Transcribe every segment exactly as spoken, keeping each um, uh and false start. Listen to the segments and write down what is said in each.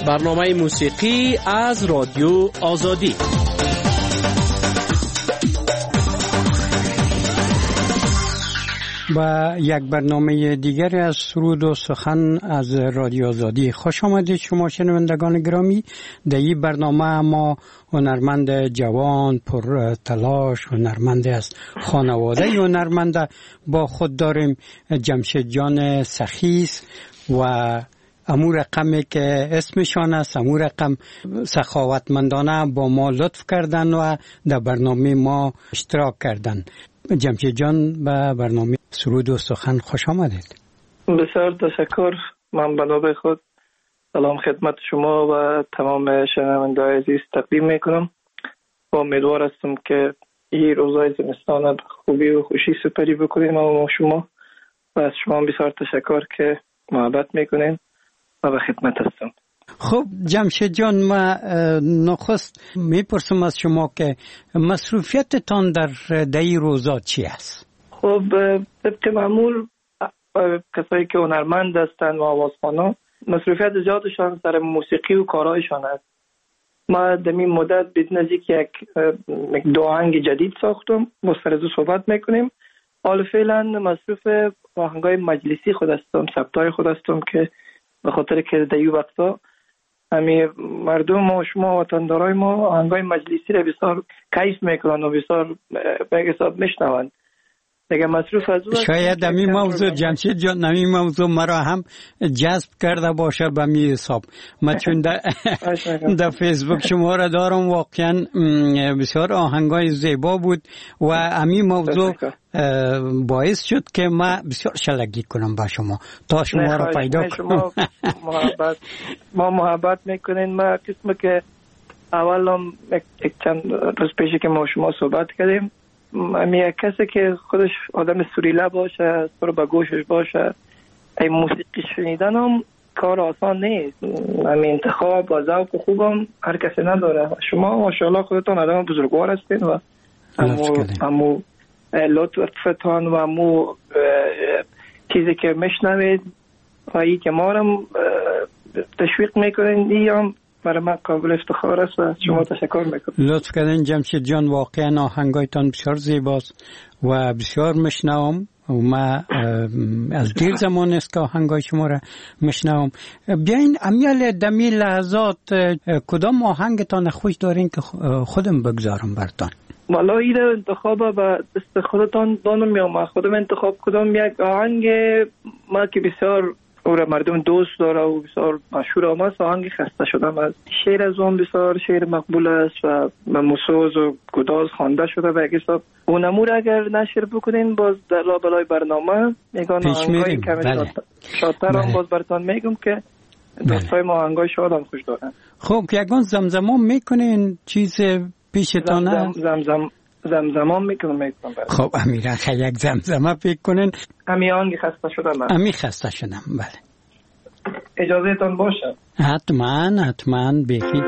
برنامه موسیقی از رادیو آزادی. با یک برنامه دیگری از سرود و سخن از رادیو آزادی خوش آمدید شما شنوندگان گرامی. در این برنامه ما هنرمند جوان پر تلاش، هنرمند از خانواده هنرمند با خود داریم، جمشید جان سخیس و امو رقمی که اسمشان است، امو رقم سخاوتمندانه با ما لطف کردن و در برنامه ما اشتراک کردن. جمشید جان به برنامه سرود و سخن خوش آمدید. بسیار تشکر. من به نوبه خود سلام خدمت شما و تمام شنوندگان عزیز تقدیم میکنم و امیدوار هستم که این روزهای زمستان خوبی و خوشی سپری بکنیم و شما و از شما بسیار تشکر که محبت میکنین و به خدمت هستم. خب جمشید جان، ما نخست میپرسم از شما که مصروفیتتان در دهی روزا چی است؟ خب طبق معمول کسایی که هنرمند هستند و آوازخوانا مصروفیت زیادشان سر موسیقی و کارهایشان است. ما در این مدت به نزدیک یک دو آهنگ جدید ساختم، با سر از صحبت میکنیم. حال فعلا مصروف آهنگای مجلسی خود هستم، سبتای خود هستم که به خاطر که در این وقتا همه مردم و شما وطندارای ما آهنگای مجلسی را بسیار کیف میکنن و بسیار به حساب میشنوند. دیگه مصروف از شاید در این موضوع جمشید جان در این موضوع مرا هم جذب کرده باشه به می حساب. من چون در, در فیسبوک شما را دارم، واقعا بسیار آهنگای زیبا بود و همین موضوع باعث شد که من بسیار شلگی کنم با شما تا شما را پیدا کنم. محبت ما محبت میکنین. ما قسم که اول هم یک چند روز پیشی که ما شما صحبت کردیم، می کسی که خودش آدم سوریله باشه، سر به گوشش باشه، این موسیقی شنیدن هم کار آسان نیست. همین انتخاب و ذوق خوبم هر کسی نداره. شما ماشاءالله خودتان آدم بزرگوار هستین و همو همو لطفتان و همو چیزی که میشنوید و ای که ما رو تشویق میکنین، ای هم برای من قابل افتخار است و از شما تشکر میکنم. لطف کردین جمشید جان، واقعا آهنگایتان بسیار زیباست و بسیار میشنوم و ما از دیر زمان است که آهنگای شما را میشنوم. بیاین امیال دمی لحظات کدام آهنگتان خوش دارین که خودم بگذارم برتان؟ والا این انتخاب با دست خودتان دانم یا ما خودم انتخاب کدام یک آهنگ ما که بسیار اور مردم دوست داره و بسیار مشهور آمد. آهنگ خسته شدم از شعر از اون بسیار شعر مقبول است و به موسوز و گداز خوانده شده و یک حساب اونمور اگر نشر بکنین باز در لابلای برنامه میگن آهنگای کمی شادتر هم باز براتون میگم که دوستای ما آهنگای شاد هم خوش دارن. خب که یکان زمزمان میکنین چیز پیشتانه؟ زمزم زمزمان میکنم میکنم. خب امیرا خیلی یک زمزمه پیک کنین. امی آهنگ خسته شدم. امی خسته شدم بله. اجازه تان باشه؟ حتما حتما بخی.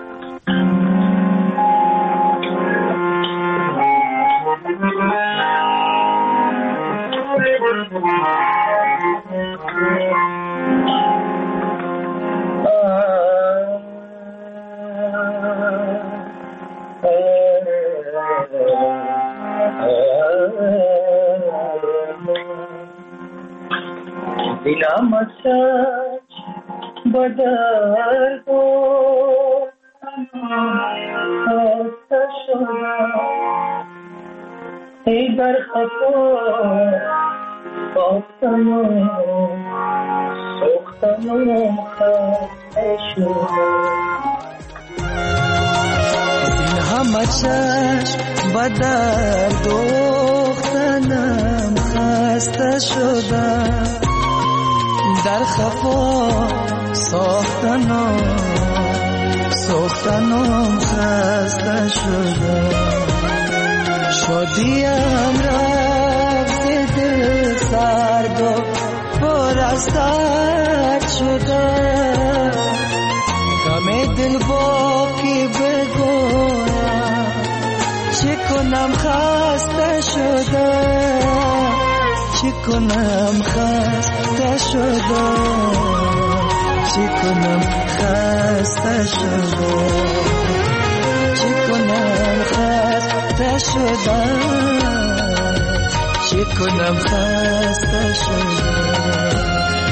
دلم از سچ بدر بود خسته شدم ای در خفا بافتم و سوختم و خسته شدم دلم از سچ بدر دختنم خسته شدم در خفا ساختنم ساختنم خسته شدم شادیم رفت دل سرد و پر از درد شدم غم دل باقی بگویم چه کنم خسته شدم چه کنم خسته شدم چی کنم خسته شدم چی کنم خسته شدم چی کنم خسته شدم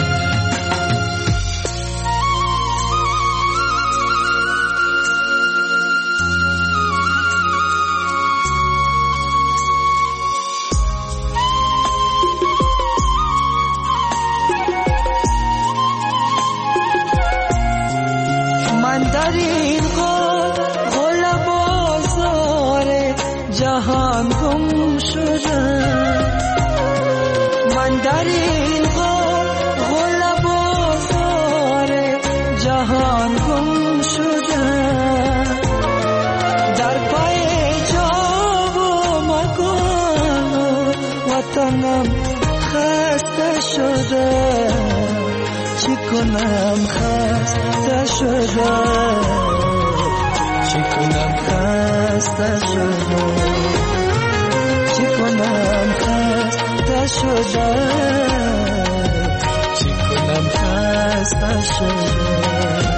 جهان گم شدم من در این غل بازار جهان گم شدم در پای جا و مکان وطنم خسته شدم چی کنم خسته شدم چی کنم خسته شدم چی کنم خسته شدم چی کنم خسته شدم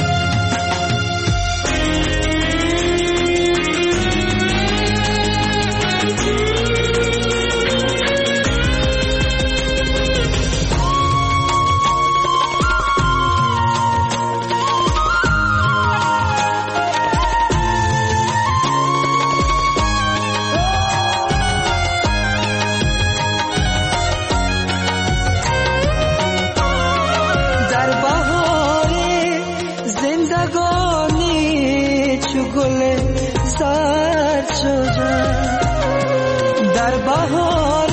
در بهار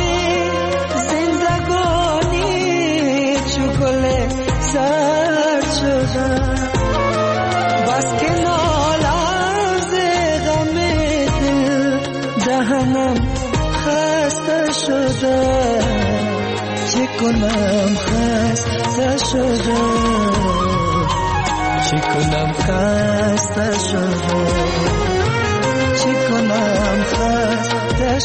زندگانی چو گل سر شدم بس که ناله از غم دل دهنم خسته شدم چه کنم خسته شدم چه کنم خسته شدم چی کنم خسته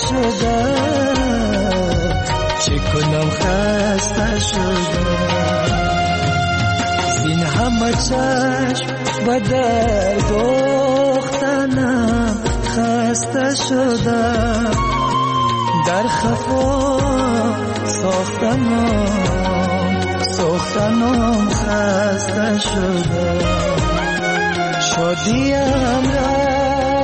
شدم چی کنم خسته شدم زین همه چشم به در دوختنم خسته شدم در خفا ساختنم ساختنم خسته شدم شادیم را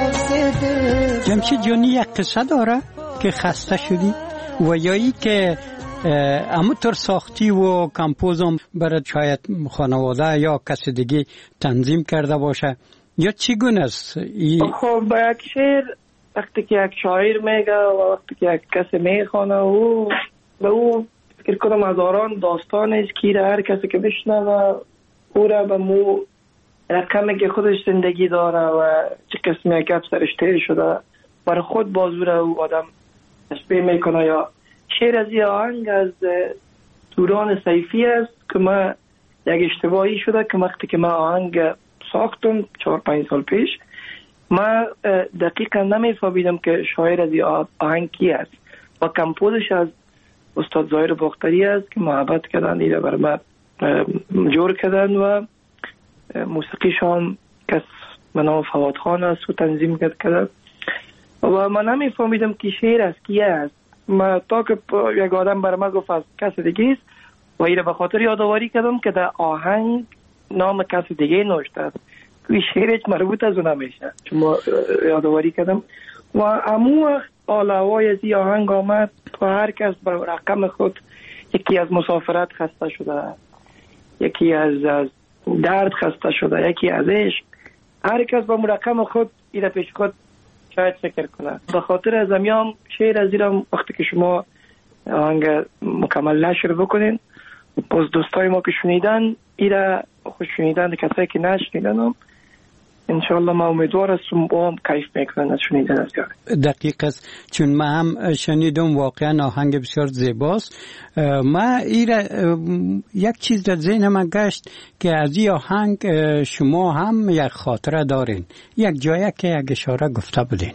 جمشید جانی یک قصه داره که خسته شدی و یایی که همونطور ساختی و کمپوزم برای شاید خانواده یا کسی دیگه تنظیم کرده باشه یا چی گونه است؟ ای... خب با یک شعر وقتی که یک شاعر میگه و وقتی که یک کسی میخوانه او به او فکر کنم هزاران داستان است که هر کسی که بشنوه او را به مو رقمی که خودش زندگی داره و چه قسمی که سرش تیر شده برای خود بازور او آدم تشبیه میکنه. یا شعر از یه آهنگ از دوران صیفی است که ما یک اشتباهی شده که وقتی که ما آهنگ ساختم چهار پنج سال پیش ما دقیقا نمیفهمیدم که شاعر از یه آهنگ کی است و کمپوزش از استاد ظاهر باختری است که محبت کردن ایره بر ما جور کردن و موسیقیش هم کس به نام فواد خان است و تنظیم کرد و من نمیفهمیدم که شعر از کی است. ما تا که یک آدم بر ما گفت از کس دیگه است و ایره به خاطر یادآوری کردم که در آهنگ نام کس دیگه نوشته است که شعرش مربوط از اون نمیشه چون ما یادآوری کردم و امو آلوای از این آهنگ آمد و هر کس بر رقم خود یکی از مسافرت خسته شده یکی از, از درد خسته شده یکی از عشق هر کس با مرقم خود ایره پیش خود شاید فکر کنه. به خاطر از امیام شعر از ایران وقتی که شما آهنگ مکمل نشر بکنین باز دوستای ما که شنیدن ایره خوش شنیدن کسایی که نشنیدن هم انشاءالله ما امیدوار هستم با هم کیف میکنن از شنیدن از یاد. دقیق است چون ما هم شنیدم واقعا آهنگ بسیار زیباست. ما ایره یک چیز در ذهن من گشت که از این آهنگ شما هم یک خاطره دارین یک جایی که یک اشاره گفته بودین.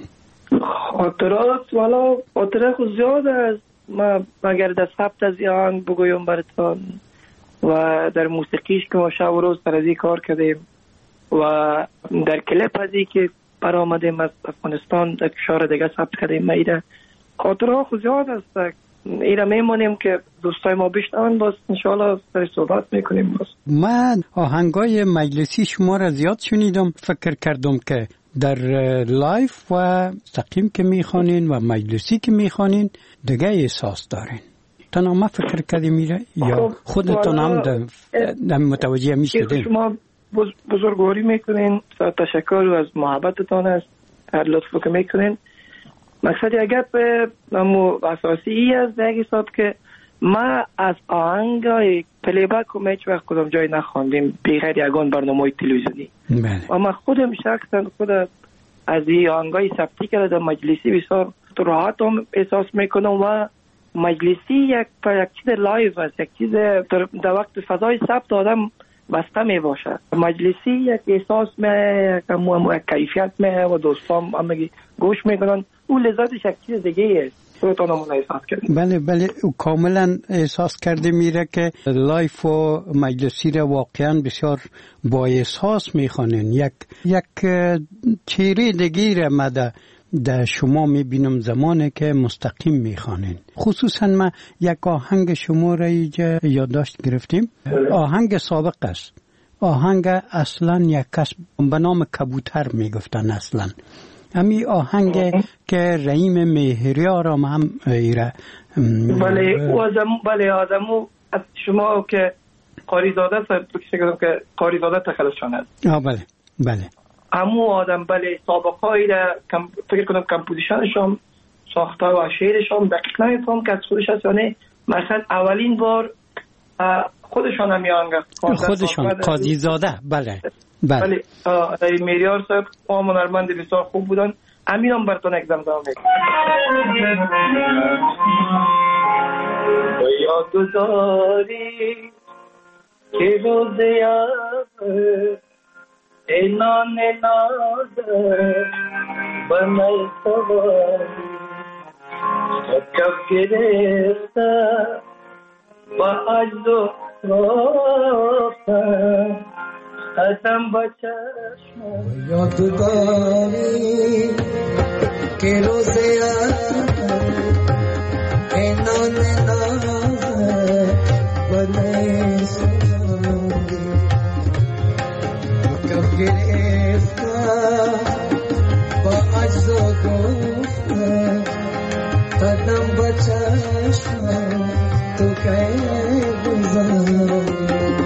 خاطرات والا خاطره خود زیاد است. ما اگر در ثبت از این آهنگ بگویم براتون و در موسیقیش که ما شب و روز سر از این کار کردیم و در کلیپ ازی که پر آمدیم از افغانستان در کشور دیگه ثبت کردیم. ما ایره خاطرها خود زیاد است، ایره میمونیم که دوستای ما بشنون، باز انشاءالله سر صحبت میکنیم. باز من آهنگای مجلسی شما را زیاد شنیدم، فکر کردم که در لایف و مستقیم که میخوانین و مجلسی که میخوانین دیگه احساس دارین. تنها ما فکر کردیم میره یا خودتون هم در متوجه میشدین؟ شما بزرگواری میکنین، تشکر از محبتتان است، هر لطفو که میکنین. مقصد اگر به اساسی ای است در حساب که ما از آهنگای پلیبک و میچ وقت کدام جای نخواندیم بغیر یگان برنامه تلویزیونی. و من خودم شخصا خود از این آهنگای ثبتی کرده مجلسی بسیار راحت هم احساس میکنم و مجلسی یک یک چیز لایو است، یک چیز در وقت فضای ثبت آدم بسته می باشه. مجلسی یک احساس می یک کیفیت می و دوستان همگی گوش میکنن، اون لذتش یک چیز دیگه است. بله بله کاملا احساس کرده میره که لایف و مجلسی را واقعا بسیار با احساس میخوانن. یک یک چهره دیگه را مده در شما میبینم زمانی که مستقیم میخوانین. خصوصا ما یک آهنگ شما را اینجا یادداشت گرفتیم، آهنگ سابق است، آهنگ اصلا یک کس به نام کبوتر میگفتن. اصلا امی آهنگ که رحیم مهریار هم ایره. بله آدم بله آدمو از شما که قاری زاده فکر کردم که قاری زاده تخلصشان است. آه بله بله همو آدم بله سابقه‌ای را کم فکر کنم کمپوزیشنشون ساخته و شعرشون دقیق نمیفهم که از خودش است، یعنی مثلا اولین بار خودشان هم آهنگ خودشان قاضی زاده. بله بله بله میریار صاحب و هنرمند بسیار خوب بودن. امین هم براتون یک زمزمه میکنم. یاد داری که روز یاد اینان ناز بنای سواری کب گرفته با عجز و رفتن ازم با چشم. یاد داری که روز اینان ناز بنای سواری کب گرفته با عجز و رفتن قدم با چشم تو که گذاری.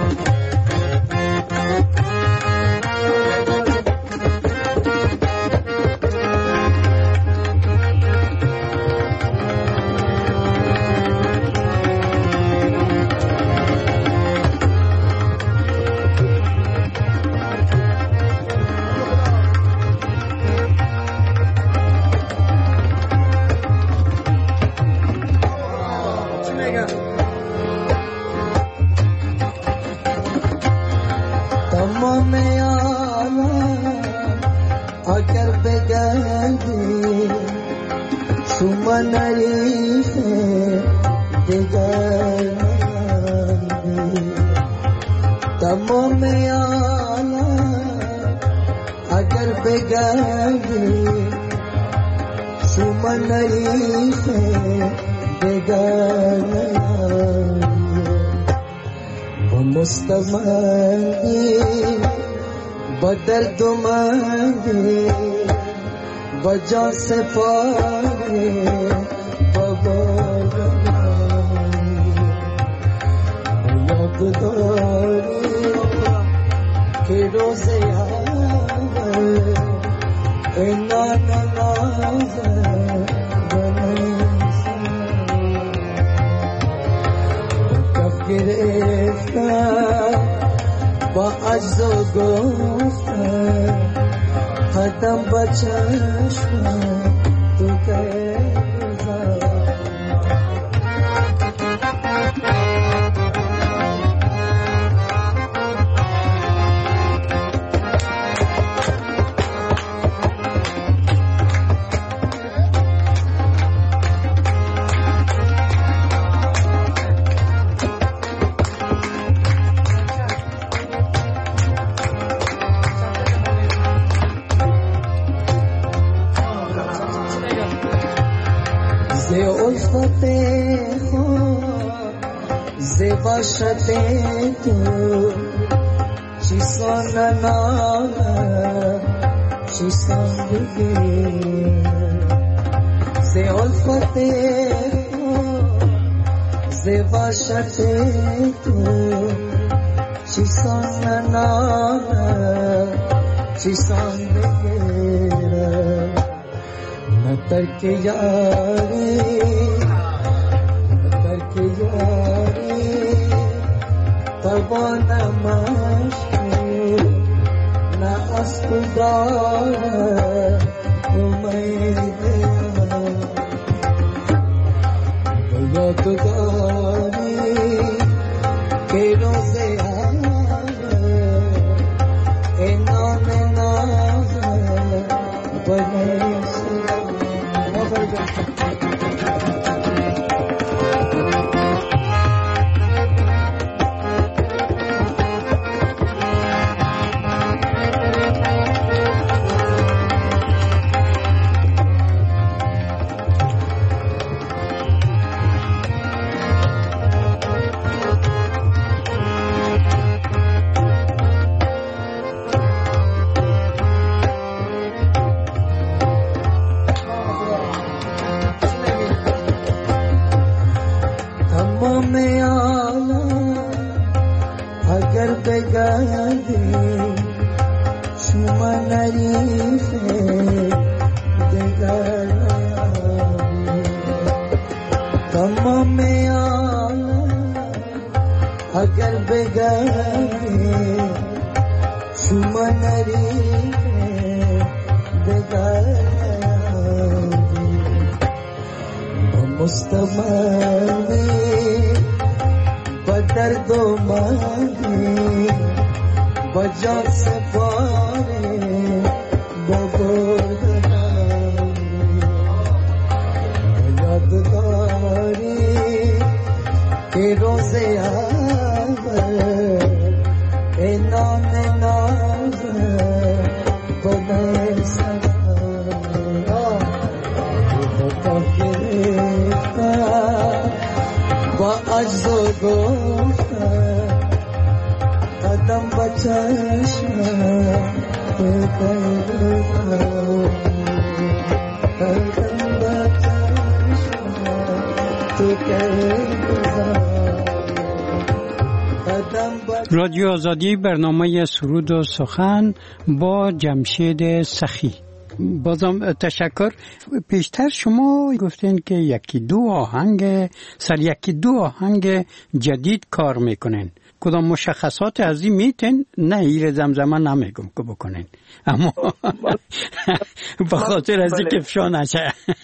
بدل دو مانگی وجہ سے پارے بابا یاد داری کہ روز اینا نماز کف گرفتا با عجز و گفتن قدم با چشم تو که ز الفت خود ز وحشت تو چیسان نام چیسان بگیر ز الفت خود ز وحشت تو چیسان نام چیسان بگیر ترک یاری ترک یاری توانم مشکو نه از خدا امید یاد داری که روز اینان ناز بنیست رادیو آزادی برنامه سرود و سخن با جمشید سخی. بازم تشکر. پیشتر شما گفتین که یکی دو آهنگ سر یکی دو آهنگ جدید کار میکنین. کدام مشخصات از این میتین؟ نه ایر زمزمه نمیگم که بکنین، اما به خاطر از این که افشا نشه.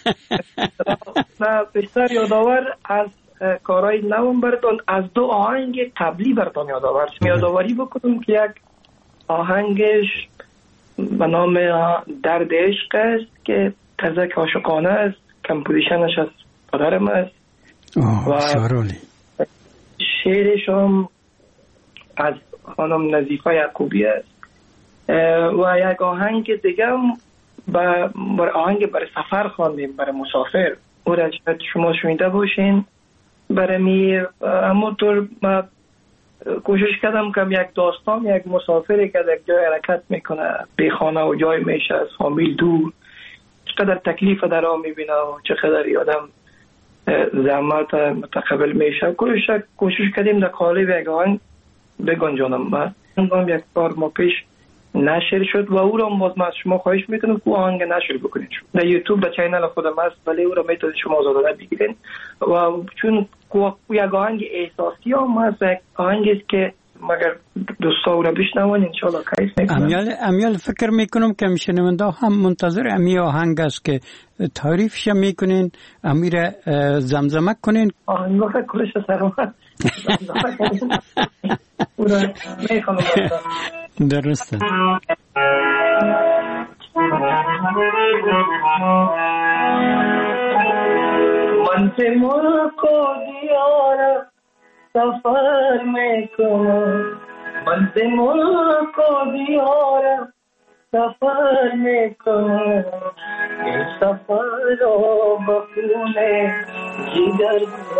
نه بیشتر یادآور از کارهای نوم براتون از دو آهنگ قبلی براتون یادآور یادآوری بکنم که یک آهنگش به نام درد عشق است که تزک عاشقانه است، کمپوزیشنش از پدرم است و شعرش هم از خانم نظیفه یعقوبی است و یک آهنگ دیگه هم بر آهنگ برای سفر خواندیم، برای مسافر. او را شما شنیده باشین. برای می همونطور ما کوشش کردم که یک داستان یک مسافری که در جای حرکت میکنه بی خانه و جای میشه از فامیل دور، چقدر تکلیف در آن میبینه و چقدر یادم زحمت متقبل میشه. کوشش کوشش کردیم در قالب یک آهنگ بگنجانم. بعد یک بار ما پیش نشر شد و او را باز ما از شما خواهش میکنم که آهنگ نشر بکنید. در یوتیوب در چینل خودم است، ولی او را میتونید شما آزادانه بگیرین و چون یک آهنگ احساسی هم هست، یک آهنگ است که مگر دوستا او را بشنوان انشاءالله کیف میکنم. امیال امیال فکر میکنم که میشنونده هم منتظر امی آهنگ است که تعریفش میکنین، امی را زمزمه کنین. آهنگ را کلش سرمت زمزمه کنین او را میکنم. درسته. من سے ملک و دیار سفر میں کنم، من سے ملک و دیار سفر میں کنم، सफर बखूने जिगर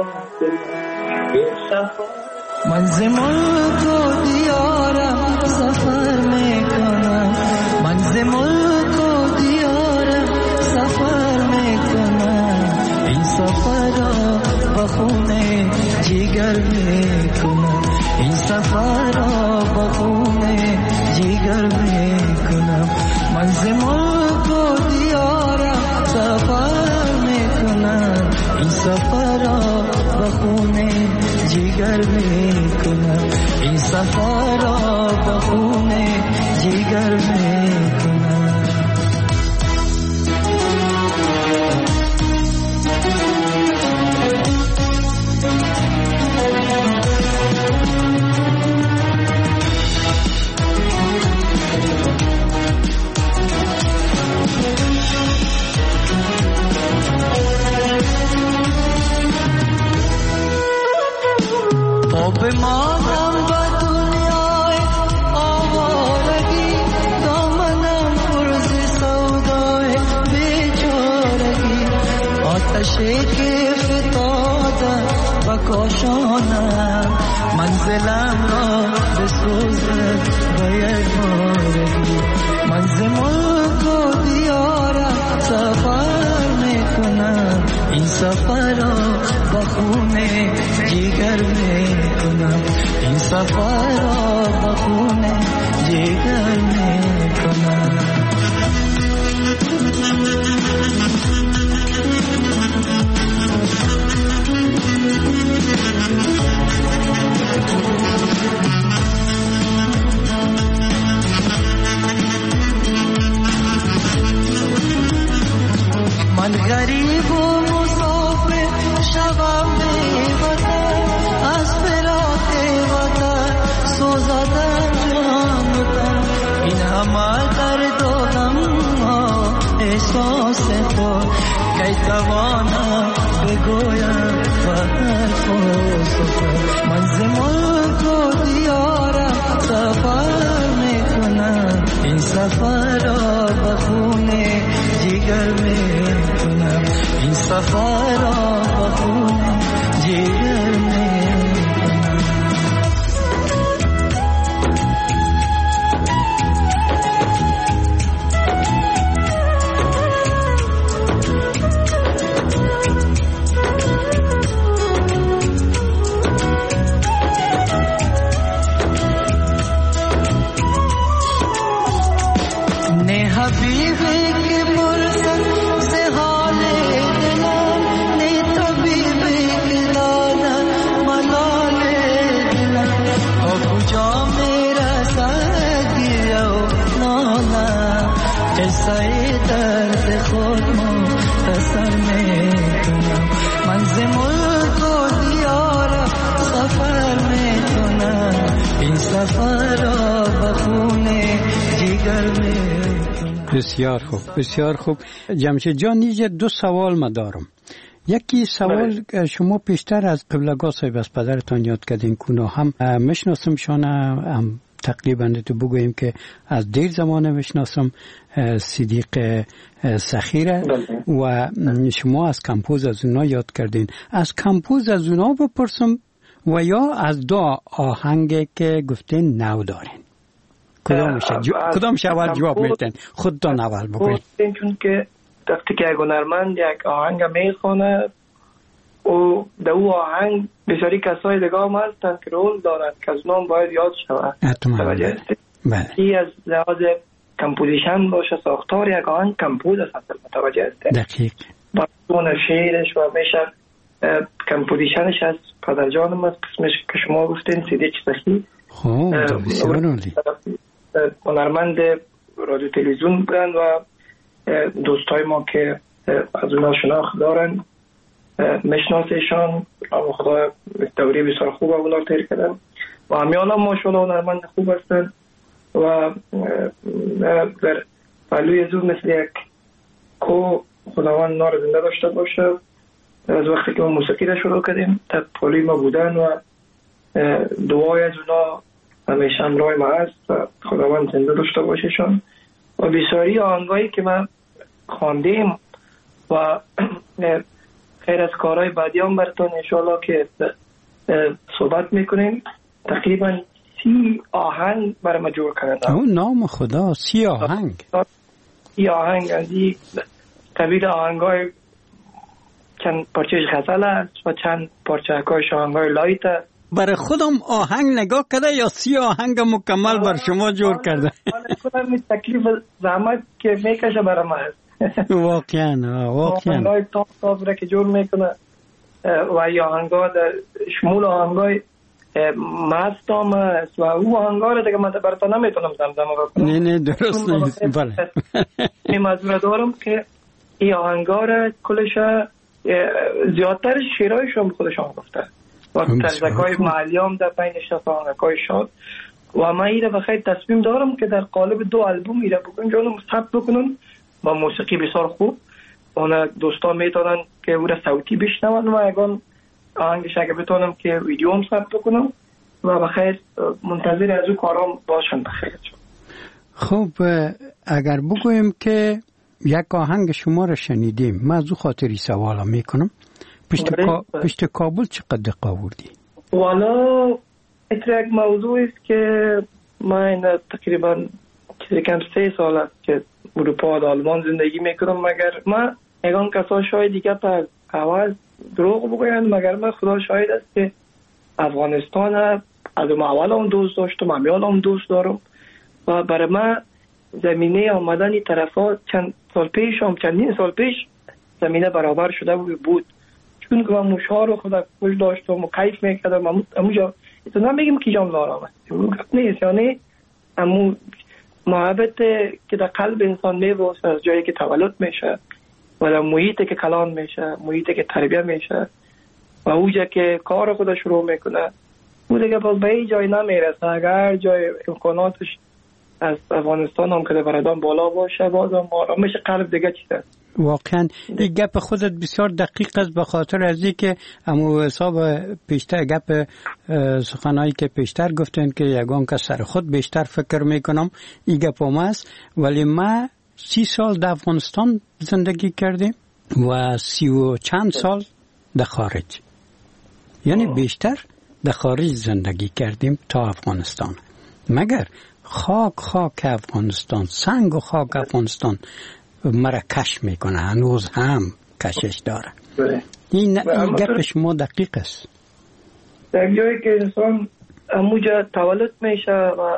सफर मंज़िल मुल्क को दियारा सफर में कना मंज़िल मुल्क को दियारा सफर में कना इन सफर बखूने जिगर में कना इन सफर बखूने जिगर में कना मंज़िल मुल्क को दियारा सफर में कना इन सफर बखूने जिगर में कना इन सफर बखूने जिगर में कना बेमानम बदुनियाए आवारगी दामनम पुरज़ सौदाए बेचोरगी आतशे के फ़ितादा बकोशाना मंज़िलम रा बसूज़ बयदोरगी मंज़िल मुल्क को दियारा सफर में कना इन सफर बखूने जिगर में कना इन सफर बखूने जिगर में कना मन गरीब मुसाफिर शबाब में वतन अस्फिराते वतन सोज़दा जानता इन हमार दर्द व गम हो एहसास तो कई तवाना बेगोया वतन को सफर मंज़िल मुल्क को दियारा सफर में कना इन सफर बखूने जिगर में कना इन सफर बखूने जिगर में ने हबीबे के मुर्सद से हाले दिला ने तबीबे के दाना मनाले दिला ओ पूजा मेरा सागियो नाला ऐसा दर्द खुद मुख्तसर में कना मंज़िल मुल्क को दियारा सफर में कना इन सफर बखूने जिगर में بسیار خوب بسیار خوب جمشید جان اینجا دو سوال ما دارم. یکی سوال شما پیشتر از قبلگاه صاحب از پدرتان یاد کردین کونا هم میشناسم شانه هم تقریبا تو بگوییم که از دیر زمانه میشناسم صدیق سخیره و شما از کمپوز از اونا یاد کردین. از کمپوز از اونا بپرسم و یا از دو آهنگ که گفتین نو دارین کدام میشه جو... کدام شه اول جواب میدین خودتان اول بگوید. چون که وقتی که یک هنرمند یک آهنگ میخونه او در او آهنگ بسیاری کسای دیگه هم هستند که رول دارند که از نام باید یاد شود. بله. این از لحاظ کمپوزیشن باشه ساختار یک آهنگ کمپوز است متوجه است. دقیق. با اون شعرش و میشه کمپوزیشنش از پدرجانم است قسمش که شما گفتین صدیق سخی. خوب بسیار عالی. هنرمند رادیو تلویزیون بودن و دوستای ما که از اونا شناخت دارن مشناسشان و خدا دوره بسیار خوب اونا تیر کردن و همیان هم ماشاءالله هنرمند خوب هستن و در پهلوی زود مثل یک کو خداوند نار زنده داشته باشه. از وقتی که ما موسیقی را شروع کردیم تا پهلوی ما بودن و دعای از اونا همیشه همراه ما هست و خداوند زنده داشته باششان و بسیاری آهنگایی که ما خواندیم و خیر از کارهای بعدی هم براتون انشالله که صحبت میکنیم. تقریبا سی آهنگ برای ما جور کردن. او نام خدا، سی آهنگ سی آهنگ از این قبیل آهنگای چند پارچه غزل است و چند پارچه آهنگای لایت است. برای خودم آهنگ نگاه کرده یا سی آهنگ مکمل بر شما جور کرده؟ خودم می تکلیف زحمت که میکشه برای ما هست. واقعا واقعا آهنگای تاپ تاپ را که جور میکنه و یا آهنگا در شمول آهنگای مست هم است و او آهنگا را دیگه من براتون نمیتونم زمزمه بکنم. نه نه درست نیست. بله این مزور دارم که این آهنگا را کلش زیادتر شیرایشون خودشان گفته و ترزکای محلی هم در بین شفا آهنگای شاد و من ایره بخیر تصمیم دارم که در قالب دو البوم ایره بکنم جانم ثبت بکنم با موسیقی بسیار خوب. اون دوستان میتونن که او را صوتی بشنون و اگه آهنگش اگه بتونم که ویدیو هم ثبت بکنم و بخیر منتظر از او کارام باشن. بخیر. خب اگر بگویم که یک آهنگ شما را شنیدیم، من از او خاطری سوالا میکنم. پشت, کا... پشت کابل چقدر دقیقه آوردی؟ والا اتر یک موضوع است که من تقریبا چیزی کم سه سال است که اروپا و آلمان زندگی میکنم، مگر من اگان کسا شاید دیگه پر اول دروغ بگویند، مگر من خدا شاید است که افغانستان از اون اول هم دوست داشتم، همیال هم دوست دارم و برای من زمینه آمدن این طرفا چند سال پیش هم چندین سال پیش زمینه برابر شده بود، چون که من موشها رو خدا خوش داشتم و کیف میکردم. اموجا تو نمیگم که جام نارام است نیست، یعنی امو محبت که در قلب انسان میبوسه از جایی که تولد میشه و در محیطی که کلان میشه، محیطی که تربیه میشه و اوجا که کار خدا شروع میکنه او دیگه باز به این جای نمیرسه. اگر جای امکاناتش از افغانستان هم که بردان بالا باشه باز هم آرامش قلب دیگه چیزه. واقعا این گپ خودت بسیار دقیق است، به خاطر از این که امو حساب پیشتر گپ سخنایی که پیشتر گفتن که یگان که سر خود بیشتر فکر میکنم این گپ هم است، ولی ما سی سال در افغانستان زندگی کردیم و سی و چند سال در خارج، یعنی بیشتر در خارج زندگی کردیم تا افغانستان. مگر خاک خاک افغانستان، سنگ و خاک افغانستان مرا کش میکنه، هنوز هم کشش داره. این این گپ شما دقیق است. در جایی که انسان اموجا تولد میشه و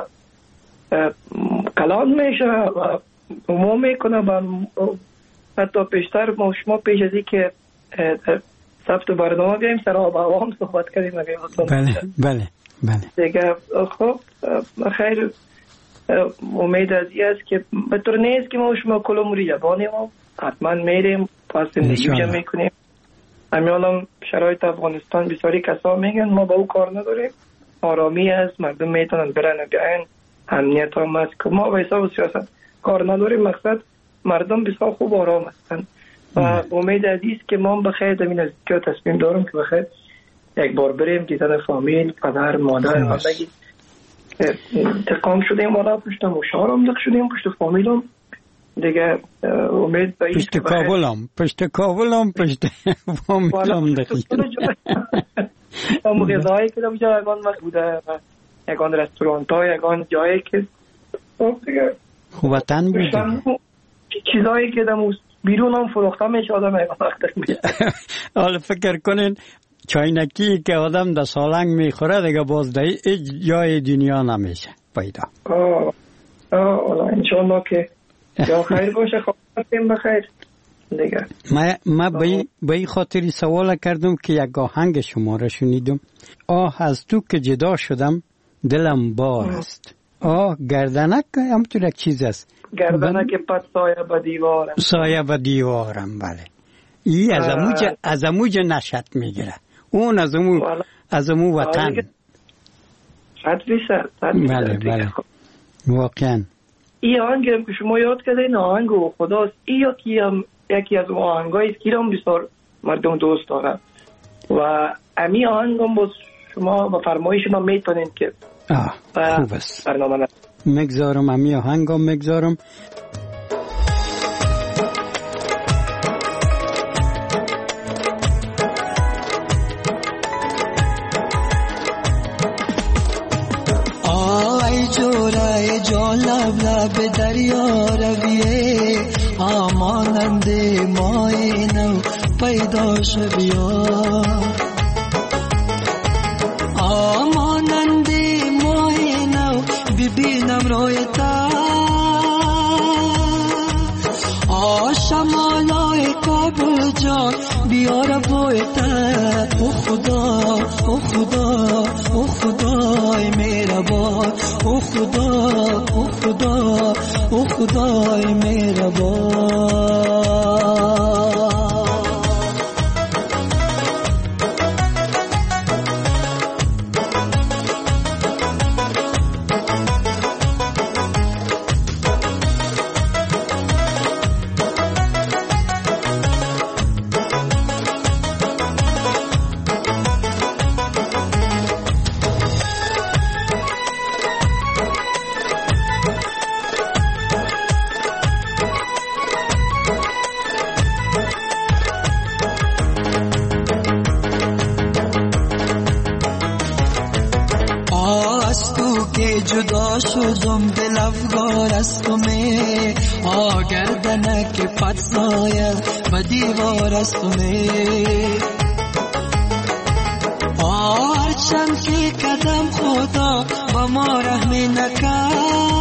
کلان میشه و مو میکنه و حتی پیشتر ما شما پیش از این که ثبت برنامه بیاییم سر آب هوا هم صحبت کردیم. بله بله بله دیگه خب خیر امید از این است که به طور نیست که ما شما کلوموری جبانیم و حتما میریم پس زندگی جمع میکنیم. همیالم شرایط افغانستان بسیاری کسا میگن ما با او کار نداریم، آرامی است، مردم میتونن برن بیاین، امنیت هم است که ما به حساب سیاست کار نداریم، مقصد مردم بسیار خوب آرام هستن و امید از این است که ما بخیر دمین از که تصمیم دارم که بخیر یک بار بریم دیدن فامیل، پدر، مادر و بگید تقام شدیم والا پشت مشارم دق شدیم پشت فامیلم دیگه امید به پشت کابلم پشت کابلم پشت فامیلم دقیق هم غذایی که در یکان وقت بوده یکان رستورانت ها یکان جایی که دیگه وطن بوده چیزایی که در بیرون هم فروخته میشه آدم یکان وقت میشه. حالا فکر کنین چاینکی که آدم در سالنگ میخوره دیگه باز در هیچ جای دنیا نمیشه پیدا. آه آه انشالله که یا خیر باشه خواهیم بخیر دیگه. ما به این خاطری سوال کردم که یک آهنگ شما را شنیدم، آه از تو که جدا شدم دلم بار است. آه گردنک همطور یک چیز است، گردنک پت سایه با دیوارم، سایه با دیوارم. بله این از اموج از اموج نشت میگیره، اون از امو از امو وطن. صد فیصد. بله بله واقعا. این آهنگم که شما یاد کردین آهنگ و خداست، این یکی هم یکی از اون آهنگایی است که هم بسیار مردم دوست دارن و امی آهنگ هم باز شما با فرمایش ما میتونین که آه خوب است برنامه مگذارم امی آهنگ هم مگذارم. های دریا رویه آمانند مای نو پیدا شبیا آمانند مای نو ببینم روی تا آشمالای کابل جان بیار بوی تا او خدا او خدا او خدای مهربان او خدا او خدا او خدای مهربان جدا شدم دل افگار از تو می آگردنک پت سایه و دیوار از تو می هرچند که قدم خدا با ما رحمی نکرد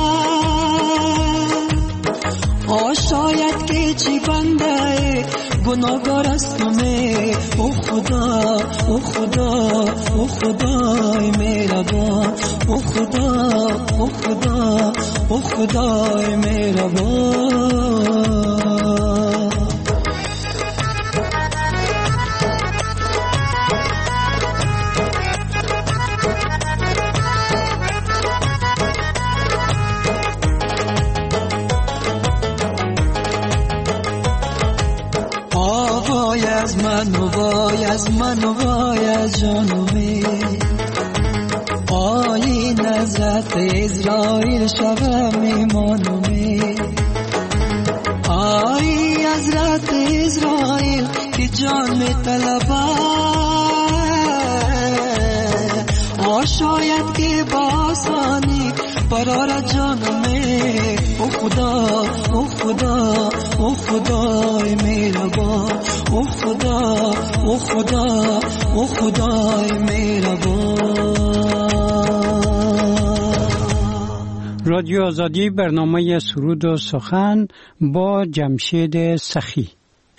شاید که چی بنده گناهگار از تو می او خدا او خدا او خدای مهربان او خدا او خدا او خدای مهربان وای از من و وای از من و وای از جانومی آی نظرت اسرائیل شبم میمانومی آی حضرت اسرائیل که جان می طلبه شاید که با آسانی برار جانمه او خدا او خدا او خدای مهربان او خدا او خدا او خدای مهربان. رادیو آزادی برنامه سرود و سخن با جمشید سخی.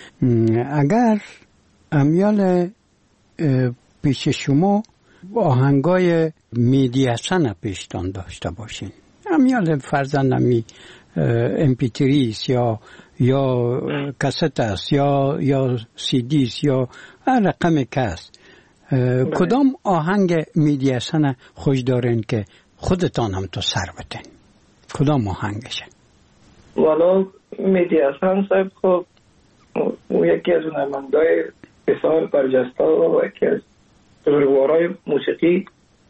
اگر امیال پیش شما آهنگای میدیاسن پیشتان داشته باشین، امیال فرزن امی ام پی تری یا یا کست است یا یا سی دی است یا رقم کست، کدام آهنگ میدیاسن خوش دارین که خودتان هم تو سر بتین؟ کدام آهنگشه؟ والا میدیاسن صاحب خب یکی از هنرمندای بسیار برجسته و یکی از بزرگوارای موسیقی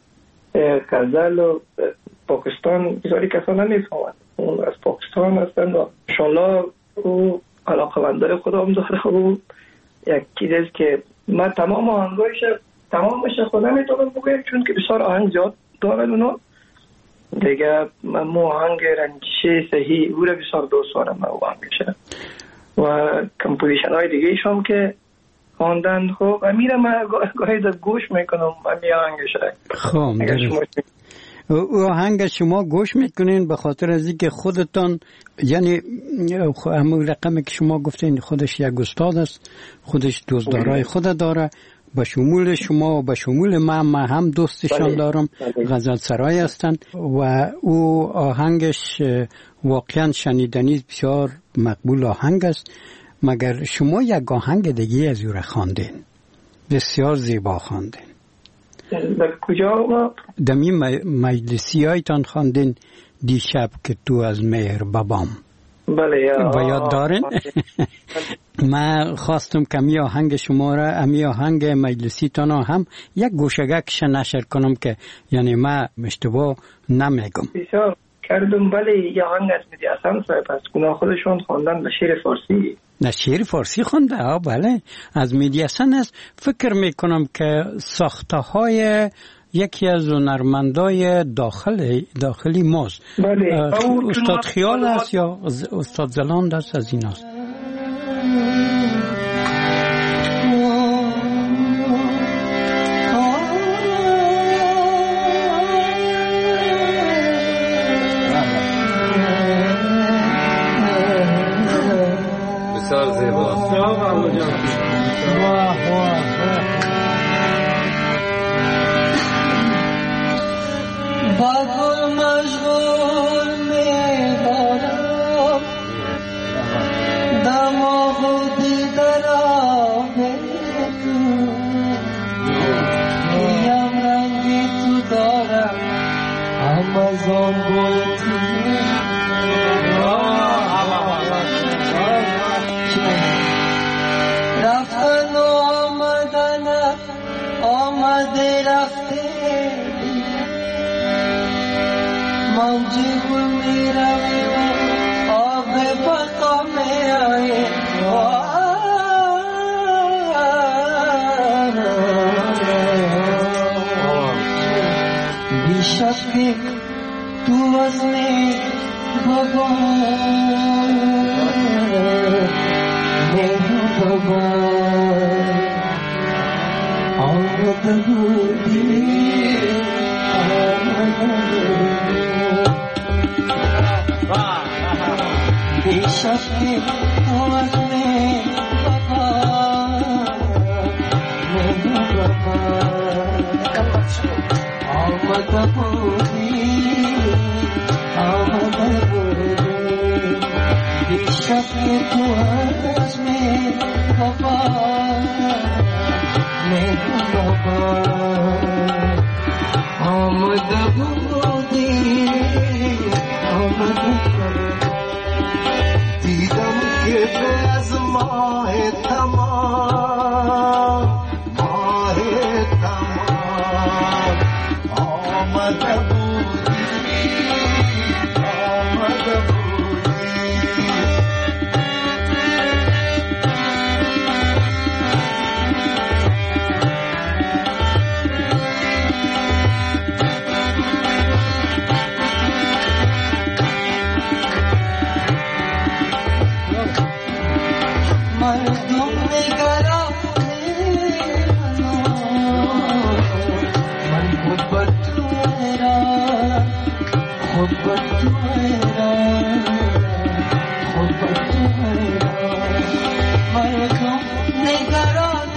غزل و پاکستان بسیاری کسان نمیفهمند، اون از پاکستان هستند و انشالله او علاقه‌مندای خودم داره. او یک چیزی که من تمام آهنگایش تمامش خود نمیتونم بگم چون که بسیار آهنگ زیاد دارن اونا دیگه. من مو آهنگ رنجشه صحیح او را بسیار دوست دارم من او آهنگشه و کمپوزیشن های دیگه شم که خواندن. خب امیرم من گاهی در گوش میکنم امی آهنگشه. خب او آهنگ شما گوش میکنین به خاطر از اینکه خودتان یعنی همون رقمی که شما گفتین خودش یک استاد است، خودش دوستدارای خود داره، به شمول شما و به شمول من من هم دوستشان دارم، غزل سرای هستند و او آهنگش واقعا شنیدنی بسیار مقبول آهنگ است. مگر شما یک آهنگ دیگه از او را خواندین بسیار زیبا خواندین؟ در کجا؟ دمی مجلسی هایتان خواندین دیشب که تو از مهر بابام. بله و یاد دارین؟ من خواستم که امی آهنگ شما را امی آهنگ مجلسی تانا هم یک گوشگکش نشر کنم که یعنی من اشتباه نمیگم. بسیار کردم. بله یه آهنگ از میدیاسن صاحب از گناه خودشون خواندن به شعر فارسی. نه شعر فارسی خونده؟ آه بله از میدیاسن است. فکر میکنم که ساخته های یکی از هنرمندای داخل داخلی ماست. بله. استاد خیال است یا استاد زلاند است از این است؟ بسیار زیبا. با گل مشغول می‌دارم دماغ و دیدرم میم رنگی تو دارم هم از آن گل رفتن و آمدن آمده رفته موجی گل می روی و آب بقا می آئی بیشک که تو از می بابا میرو بابا آمده بودی بیشک که تو از می بابا میرو بابا آمده بودی آمده بودی بیشک که تو از می بابا میرو بابا آمده بودی آمده بودی دیدم که به از ماه تمام ماه تمام آمده بودی آمده بودی مردم نگران من خود بر تو ایران خود بر تو ایران خود بر تو ایران مردم نگران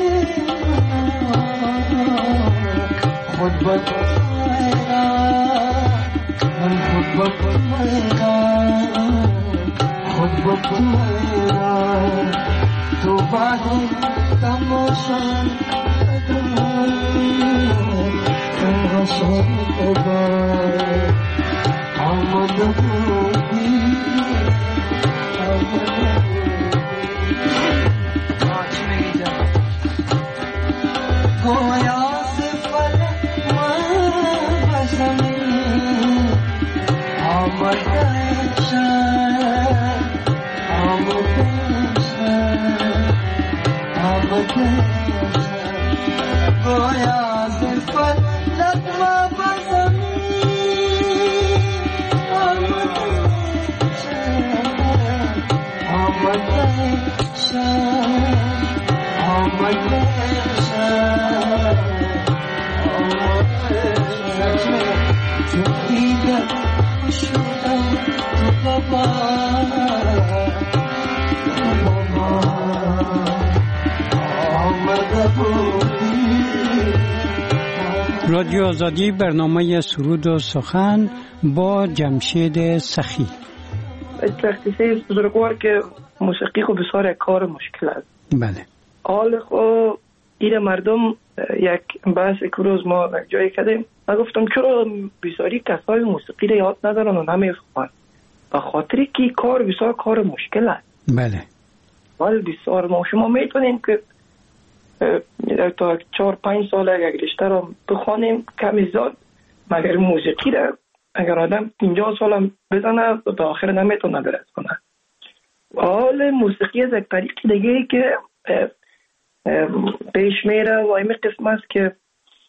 خود بر تو ایران من خود بر تو ایران خود بر تو ایران تو باید تماشا تماشا ببر آمده بودی آمده بودی گویا سفر من بزمین آمده شد آمده گویا زفت لطمه بزمین آمده شد آمده شد آمده شد آمده شد تو دیده شدم تو بابا تو بابا رادیو آزادی برنامه سرود و سخن با جمشید سخی. تخصیص بزرگوار که موسیقی خو بسیار کار مشکل است. بله. حال خو این مردم یک بحث یک روز ما جایی کردیم من گفتم چرا بسیاری کسای موسیقی رو یاد ندارن و نمیخوان به خاطری که کار بسیار کار مشکل است. بله. ولی بسیار ما شما میتونیم که تا چهار پنج سال اگر رشته رو بخوانیم کمی زاد مگر موسیقی رو اگر آدم پنجاه سال هم بزنه به آخر نمیتونه برس کنه. حال موسیقی از یک طریق دیگه ای که پیش میره و این قسم است که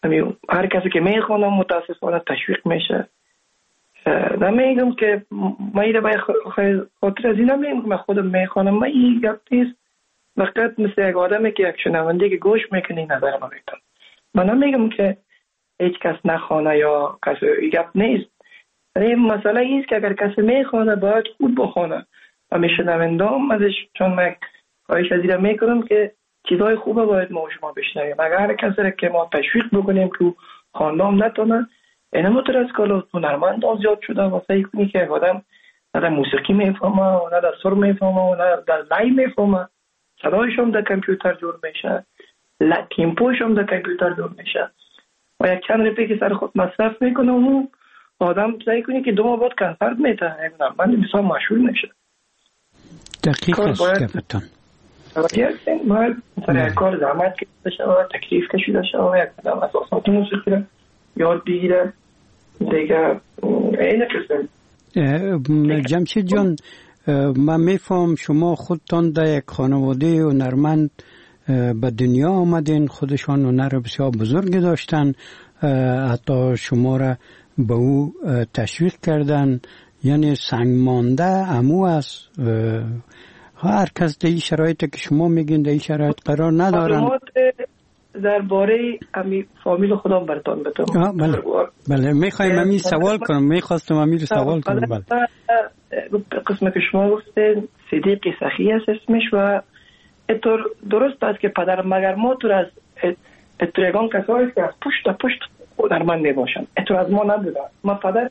همین هر کسی که میخونه متاسفانه تشویق میشه. نمیگم که من ایره باید خاطر از این نمیگم که من خودم میخونم، من این گپ نیست، فقط مثل یک آدمی که یک شنونده که گوش میکنی نظر ما بیتم. من نمیگم که هیچ کس نخونه یا کسی این گپ نیست، این مسئله ایست که اگر کسی میخونه باید خود بخونه و میشنونده هم ازش، چون من خواهش از ایره میکنم که چیزهای خوبه باید ما شما بشنویم. اگر هر کسی را که ما تشویق بکنیم که خواندام نتونه، این همونطور از که هنرمند زیاد شده و سعی کنی که آدم نه در موسیقی میفهمه و نه در سر میفهمه و نه در لای میفهمه، صدایش هم در کامپیوتر جور میشه، تیمپوش هم در کامپیوتر جور میشه و یک چند رپی که سر خود مصرف میکنه و آدم سعی کنی که دو ماه بعد کنسرت میته، یک هنرمند بسیار مشهور میشه. دقیق است گفتن. باید مثلا یک کار زحمت کشیده شود، تکلیف کشیده شود، یک قدم اساسات موسیقی را یاد بگیره دیگه. این قسم جمشید جان، من میفهم شما خودتان در یک خانواده هنرمند به دنیا آمدین، خودشان هنر بسیار بزرگی داشتن، حتی شما را به او تشویق کردن، یعنی سنگ مانده امو است. هر کس در این شرایطی که شما میگین در این شرایط قرار ندارن. درباره امی فامیل خودم براتون بتونم. بله بله میخوایم امی سوال کنم، میخواستم امی رو سوال کنم. بله قسم که شما گفتین صدیق سخی است اسمش و اتور درست است که پدر مگر ما تو از اتریگان کسایی که از پشت پشت هنرمند میباشن، اتور از ما نبودن. ما پدر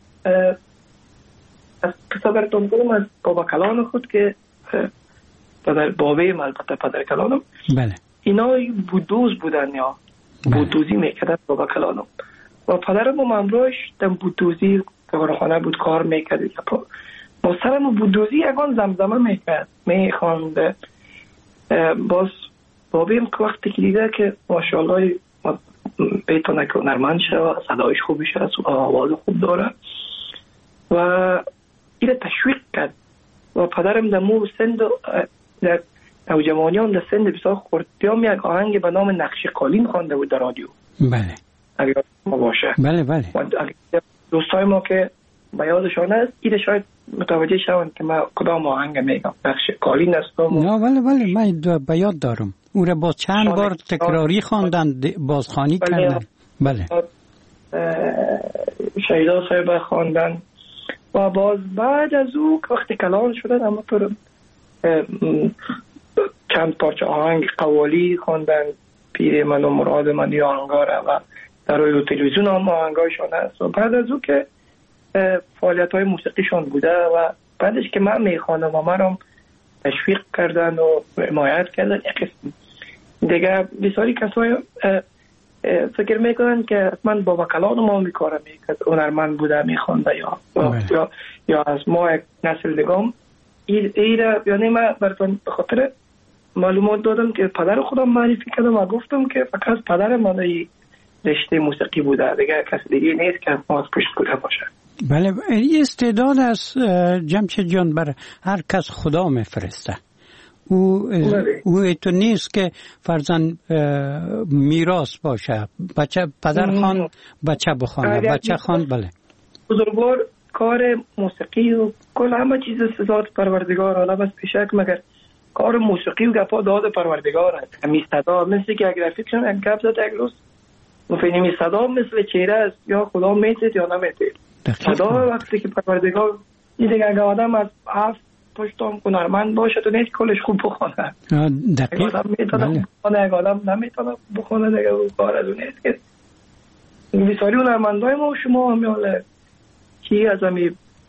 از قصه براتون کنم از بابا کلان خود که پدر بابیم، البته پدر کلانم، بله اینا بودوز بودن یا بودوزی میکردن بابا کلانم و پدرم و ممروش در بودوزی کارخانه بود کار میکرد. با سرم بودوزی یکان زمزمه میکرد میخواند. باز بابیم که وقتی که دیده که ماشاءالله بیتونه که هنرمند شد، صدایش خوبی شد، آواز خوب داره و اینه تشویق کرد و پدرم در مو سند در نوجوانیان در سند بسیار خردیام یک آهنگ به نام نقش قالین خوانده بود در رادیو. بله اگر ما باشه بله بله دوستای ما که به یادشان است ایده شاید متوجه شوند که من کدام آهنگ میگم. نقش قالین است. نه بله بله من به یاد دارم او را با چند بار تکراری خواندن، بازخوانی کردن. بله شهیدا صاحب خواندن و باز بعد از او که وقتی کلان شدن اما تو چند پارچه آهنگ قوالی خواندن، پیر من و مراد من یا آهنگاره و در روی تلویزیون هم آهنگایشان هست و بعد از او که فعالیت های موسیقیشان بوده و بعدش که من میخوانم و من هم تشویق کردن و حمایت کردن. یک قسم دیگه بسیاری کسای فکر میکنن که من بابا کلان ما میکارم میکرد هنرمند بوده میخوانده یا یا یا از ما یک نسل دیگم ایره. یعنی من براتون به خاطر معلومات دادم که پدر خودم معرفی کردم و گفتم که فقط پدر من این رشته موسیقی بوده، دیگه کسی دیگه نیست که ما از پشت بوده باشه. بله این استعداد از جمشید جان بر هر کس خدا میفرسته. او او تو نیست که فرزن میراث باشه، بچه پدر خان بچه بخوانه، بچه خان. بله بزرگوار کار موسیقی و کل همه چیز سزاد پروردگار، حالا بس پیشک مگر کار موسیقی و گپا داد پروردگار است. همی صدا مثل که اگر فکرم یک گپ زد یک روز مفهمی صدا مثل چهره است، یا خدا میتید یا نمیتید. صدا وقتی که پروردگار این دیگه اگر آدم از هفت پشتم هنرمند باشه تو نیست کلش خوب بخونه. دقیق آدم میتونه بخونه، اگر آدم نمیتونه بخونه دیگه اون کار از اون نیست. که بسیاری هنرمندای ما و شما همیاله چی از همی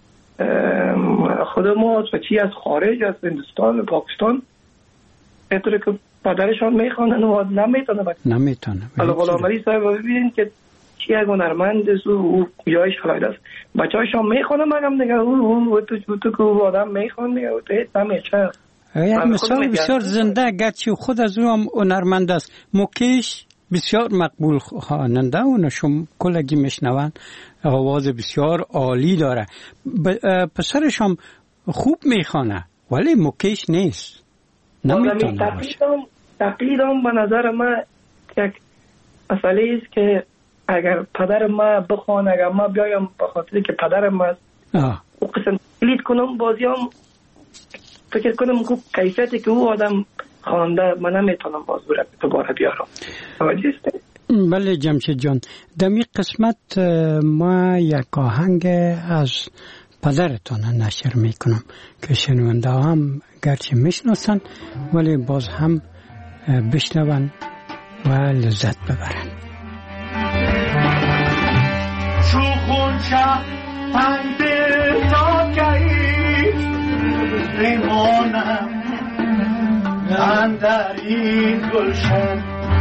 خود ما و چی از خارج از هندوستان و پاکستان اینطوری که پدرشان میخوانن و نمیتونه نمیتونه حالا غلامعلی صاحب ببینید که چی یک هنرمند است و جایش خلاید است، بچه هایشان میخوانن مگم دیگه او تو تو که آدم میخوان دیگه او تو هیچ نمیشه. یک مثال بسیار زنده گرچه خود از او هم هنرمند است. موکیش بسیار مقبول خواننده و نشون کلگی میشنون، آواز بسیار عالی داره، پسرش هم خوب میخوانه ولی موکیش نیست، نمیتونه باشه. تقلیدم به نظر من یک مسئله است که اگر پدر ما بخوان، اگر ما بیایم به خاطر که پدرم است او قسم کلید کنم، بازی هم فکر کنم که کیفیتی که او آدم خوانده من نمیتونم باز دوباره بیارم. بله جمشید جان، در این قسمت ما یک آهنگ از پدرتان نشر میکنم که شنونده هم گرچه میشناسن ولی باز هم بشنون و لذت ببرن. چو خونچه پند تاکهی بمانم اندر این گلشن،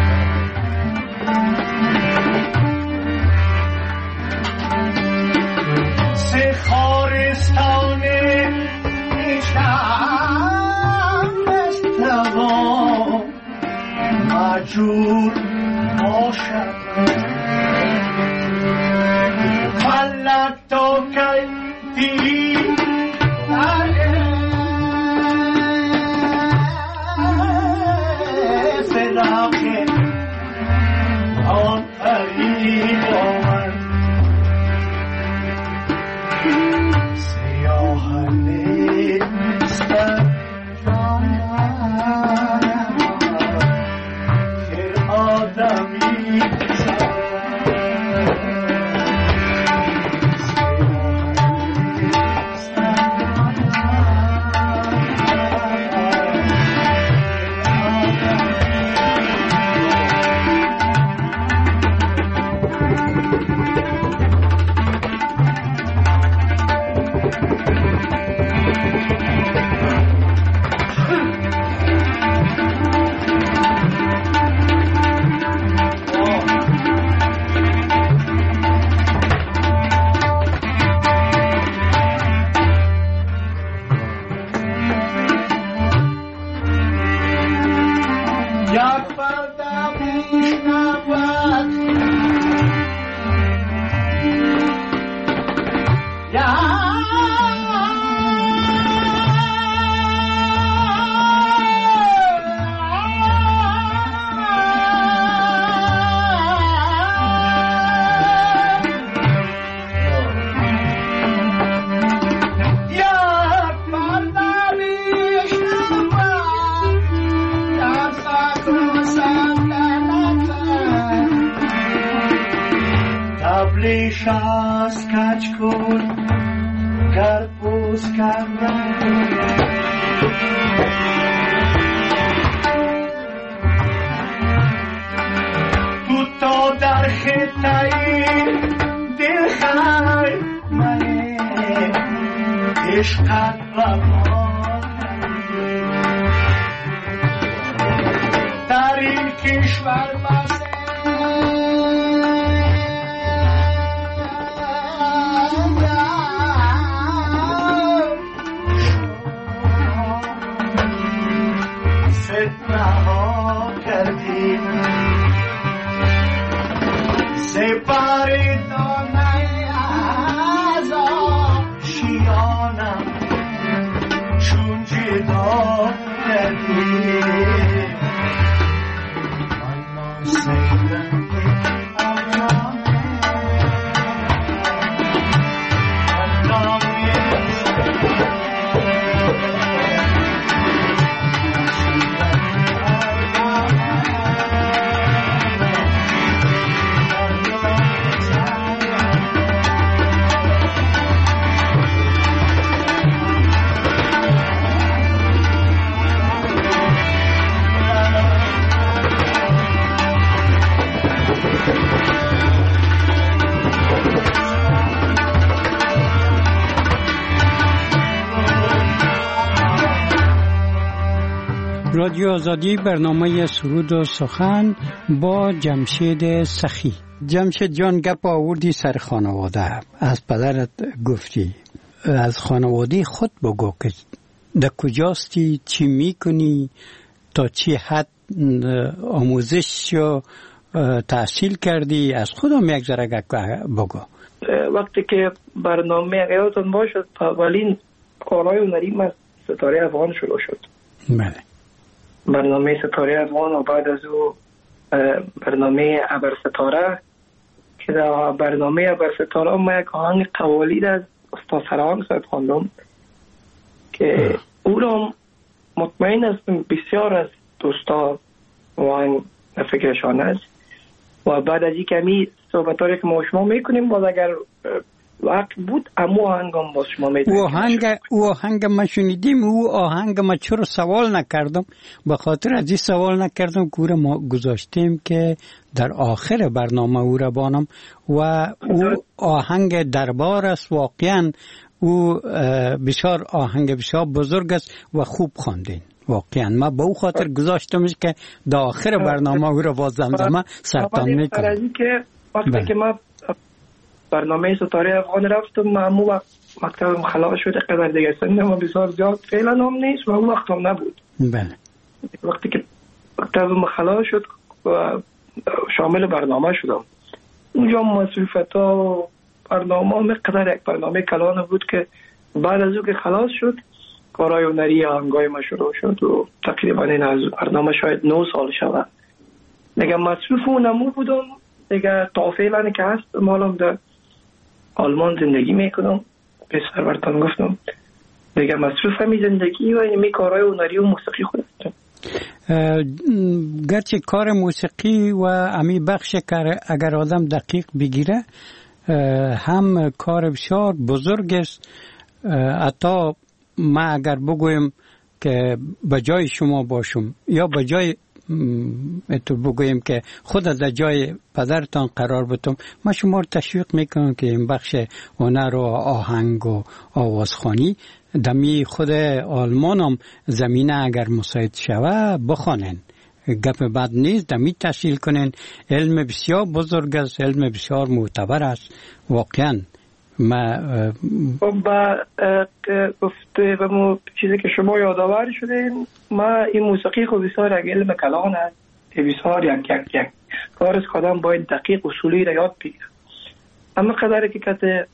سه خارستان ایشم استوان مجور باشد، فلک تا که دیری سراغ آن طریق آمد، سیاه نیستم جانم که آدمی شاست کچ کن گرپوز کردن، تو تا در خطای دل خای منه عشقت بمان در این کشور بسه سپاری دانه از آشیانم چون جدا کردی من سیدم رادیو آزادی، برنامه سرود و سخن با جمشید سخی. جمشید جان، گپ آوردی سر خانواده، از پدرت گفتی، از خانواده خود بگو که در کجاستی، چی میکنی، تا چی حد آموزش و تحصیل کردی، از خودم یک ذره بگو. وقتی که برنامه یادتون باشد اولین کارهای هنری من ستاره افغان شروع شد. بله. برنامه ستاره افغان و بعد از او برنامه ابرستاره که در برنامه ابرستاره ما یک آهنگ قوالید از استاد سرهنگ صاحب خواندم که او را مطمئن هستم بسیار از دوستا آهنگ فکرشان است و بعد از این کمی صحبتاری که ما شما میکنیم باز اگر وقت بود امو آهنگ هم باز شما میتونیم. او آهنگ او آهنگ ما شنیدیم، او آهنگ ما چرا سوال نکردم، به خاطر از این سوال نکردم که او را ما گذاشتیم که در آخر برنامه او را بانم و او آهنگ دربار است. واقعا او بسیار آهنگ بسیار بزرگ است و خوب خواندین. واقعا ما به او خاطر گذاشتمش که در آخر برنامه او را باز زمزمه سرطان میکنم. از که وقتی که ما برنامه ستاره افغان رفتم معمول وقت مکتبم خلاص شده قدر دیگه سنم بسیار زیاد فعلا هم نیست و اون وقت هم نبود. بله. وقتی که مکتبم خلاص شد و شامل برنامه شدم اونجا مصروفت ها و برنامه هم قدر یک برنامه کلانه بود که بعد از اون که خلاص شد کارهای هنری آهنگای ما شروع شد و تقریبا این از برنامه شاید نه سال شود دیگه مصروف و نمو بودم دیگه تا فعلا که هست مالم در آلمان زندگی میکنم. پسر برتان گفتم دیگه مصروف همی زندگی و اینمی کارهای هنری و موسیقی خود هستم. گرچه کار موسیقی و امی بخش کار اگر آدم دقیق بگیره هم کار بسیار بزرگ است. حتی ما اگر بگویم که به جای شما باشم یا به جای اتو بگویم که خود در جای پدرتان قرار بتم ما شما رو تشویق میکنم که این بخش هنر و آهنگ و آوازخوانی دمی خود آلمان هم زمینه اگر مساعد شوه بخوانن. گپ بد نیست، دمی تحصیل کنن. علم بسیار بزرگ است، علم بسیار معتبر است. واقعا ما با گفته و مو چیزی که شما یادآور شدین ما این موسیقی خود بسیار یک علم کلان است که بسیار یک یک یک کار است که آدم باید دقیق اصولی را یاد بگیره. اما قدری که کت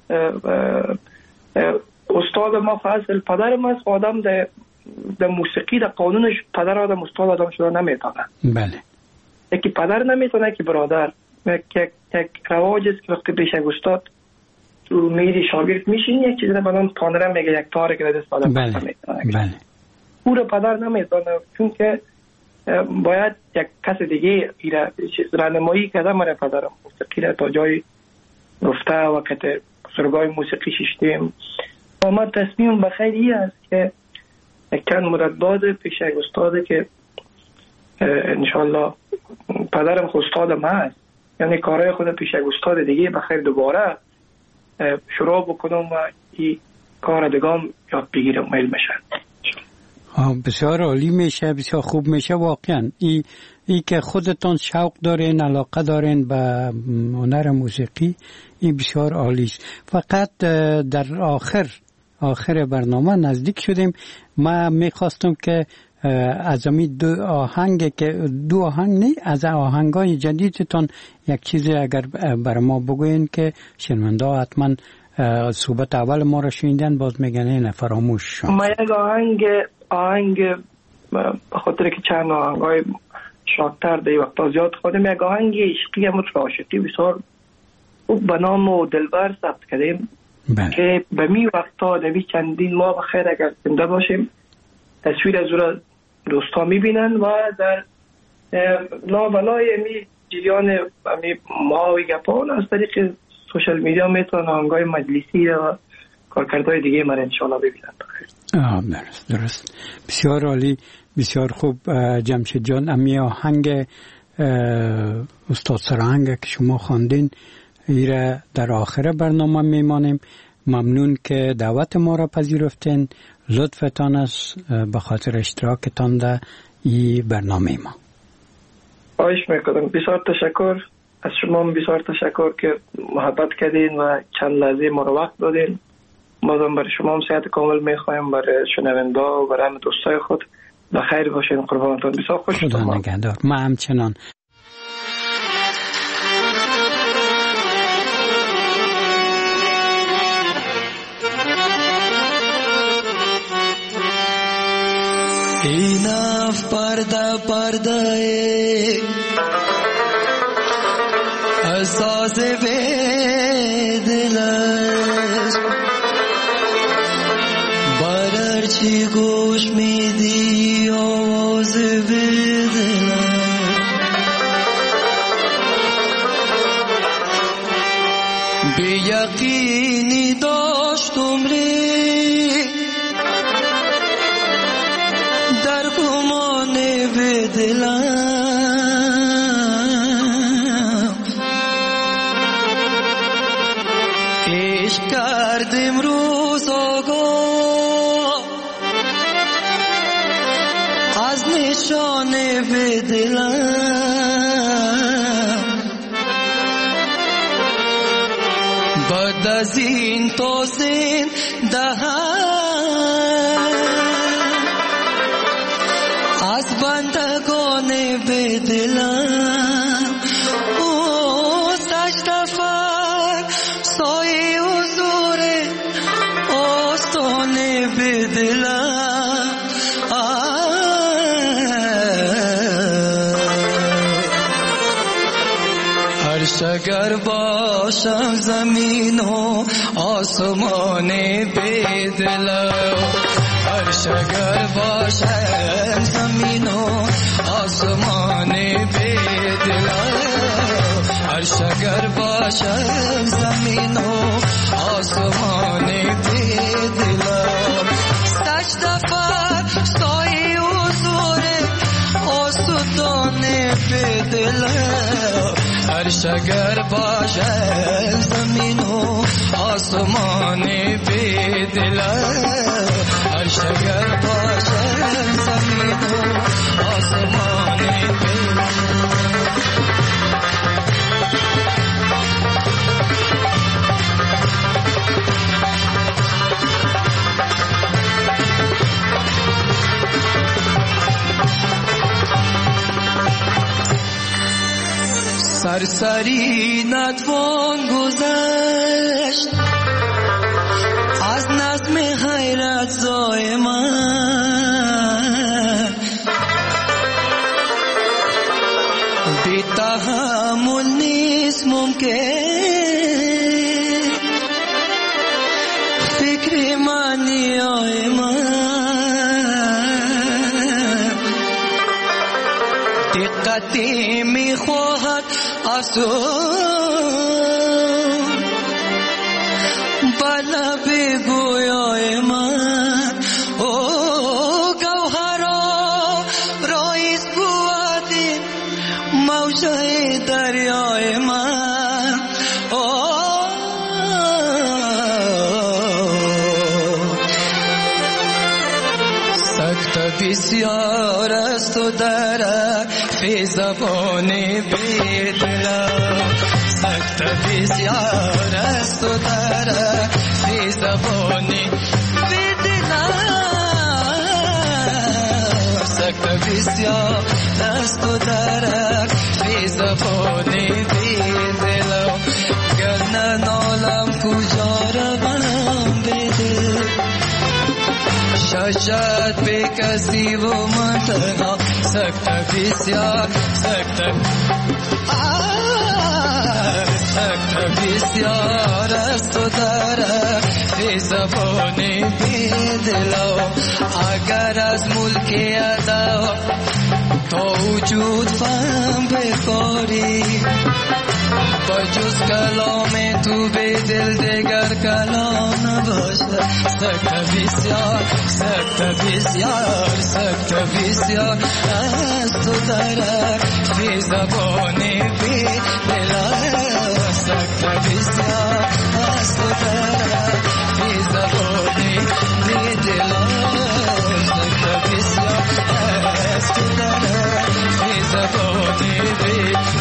استاد ما فاصل پدر ما است آدم در در موسیقی در قانونش پدر آدم استاد آدم شده نمیتونه. بله. یکی پدر نمیتونه که برادر یک یک رواج است که وقتی پیش استاد تو میری شاگرد میشین یک چیز بدن پانره میگه یک تاره که دست آدم بله. بله. او رو پدر نمیتونه چون که باید یک کس دیگه ایره رانمایی کرده مره پدرم موسیقی را تا جای رفته وقت سرگاه موسیقی ششتیم و ما تصمیم بخیر ای است که یک چند مدت بعد پیش یک استاده که انشالله پدرم خود استاد ما هست یعنی کارهای خود پیش یک استاد دیگه بخیر دوباره شروع بکنم و این کار دگام یاد بگیرم میل میشه. بسیار عالی میشه، بسیار خوب میشه. واقعا ای, ای که خودتان شوق دارین، علاقه دارین به هنر موسیقی، این بسیار عالی است. فقط در آخر آخر برنامه نزدیک شدیم. ما میخواستم که از امی دو آهنگ که دو آهنگ نه از آهنگای جدیدتان یک چیزی اگر بر ما بگوین که شنونده حتما صحبت اول ما را شنیدن باز میگن نه فراموش شد. ما یک آهنگ آهنگ به خاطر که چند آهنگای شادتر به وقتا زیاد خودم یک آهنگ عشقی هم عاشقی بسیار خوب به نام دلبر ثبت کردیم که به می وقتا نمی چندین ما بخیر اگر زنده باشیم تصویر از او را دوستا میبینن و در لابلای امی جریان امی ماوی گپان از طریق سوشل میدیا میتونن آهنگای مجلسی و کارکردهای دیگه من انشاءالله ببینن. آه درست درست بسیار عالی، بسیار خوب. جمشید جان امی آهنگ استاد سرهنگ که شما خواندین ایره در آخر برنامه میمانیم. ممنون که دعوت ما را پذیرفتین. لطفتان است به خاطر اشتراکتان در این برنامه ما. خواهش میکنم. بسیار تشکر از شما، بسیار تشکر که محبت کردین و چند لحظه ما رو وقت دادین. بازم برای شما هم صحت کامل میخوایم، برای شنونده و برای همه دوستای خود بخیر باشین. قربانتون. بسیار خوش خدا نگهدار. ما همچنان. اینف پرده پرده احساس به دلش بررچی گوش میدی آواز به دلش بی یقینی داشتم ری در گمان به دلم عشق کردم روز آگاه از نشان به دلم بعد از این تو زنده از بندگان به دلم او سجده فر سایه حضور آستانه به دلم عرش اگر باشم زمین و آسمان به دلم عرش اگر باشم زمین و آسمان به دلم عرش اگر باشم زمین و آسمان به دلم سجده فر سایه حضور آستان به دلم عرش اگر باشم زمین و آسمان به دلم عرش اگر باشم زمین و آسمان به سرسری نتوان گذشت از نظم حیرت زای من بی تحمل نیست ممکن فکر معنی آی من دقتی می خواهد افسون بلا بگویای من او گوهرا رایز بودی موجه دریای من سخت بسیار است و در فی زبان به دلم سخت بسیار است و در فی زبان به دلم سخت بسیار است و در فی زبان به دلم گر نالم کجا روم بده شاید به کسی و من تنها سخت بسیار سخت سخت بسیار است و در فی زبان به دلم اگر از ملک ادا تو وجود فهم بخوری بجز کلام تو به دل دیگر کلام نباشد سخت بسیار سخت بسیار سخت بسیار است و در فی زبان به دلم سخت بسیار است و در فی زبان به دلم سخت بسیار است و در فی زبان به